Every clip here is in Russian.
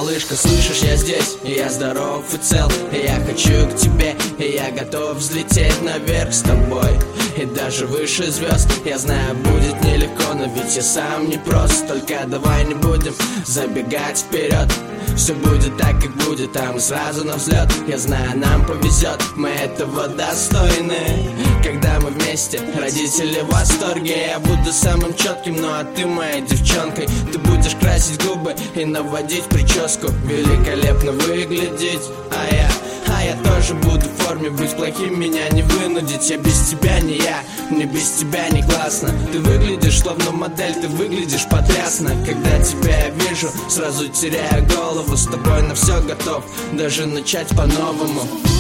Малышка, слышишь, я здесь, и я здоров и цел, и я хочу к тебе, и я готов взлететь наверх с тобой, и даже выше звезд. Я знаю, будет нелегко, но ведь я сам не прост. Только давай не будем забегать вперед, все будет так, как будет, там сразу на взлет. Я знаю, нам повезет, мы этого достойны. Когда мы вместе, родители в восторге. Я буду самым четким, ну а ты моей девчонкой. Ты будешь красить губы и наводить прическу, великолепно выглядеть. А я тоже буду в форме, быть плохим меня не вынудить. Я без тебя не я, мне без тебя не классно. Ты выглядишь словно модель, ты выглядишь потрясно. Когда тебя я вижу, сразу теряю голову. С тобой на все готов, даже начать по-новому.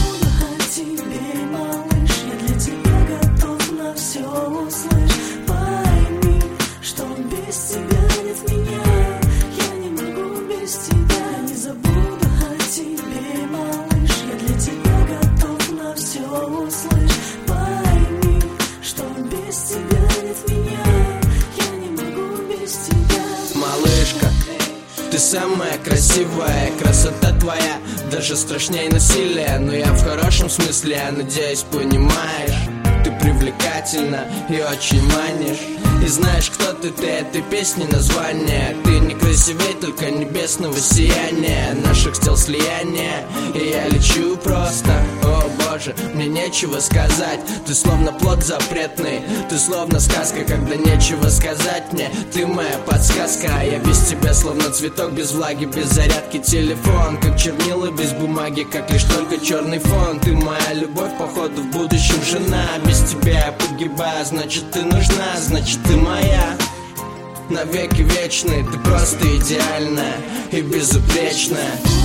Малышка, ты самая красивая, красота твоя даже страшнее насилия. Но я в хорошем смысле, я надеюсь, понимаешь. Ты привлекательна и очень манишь. И знаешь, кто ты этой песни название. Ты не красивей, только небесного сияния, наших тел слияния. И я лечу просто, о боже, мне нечего сказать. Ты словно плод запретный, ты словно сказка, когда нечего сказать мне. Ты моя подсказка, а я без тебя словно цветок без влаги, без зарядки телефон, как чернила без бумаги, как лишь только черный фон. Ты моя любовь, походу в будущем жена. Без тебя я погибаю, значит ты нужна, значит ты моя. Навеки вечные, ты просто идеальная и безупречная.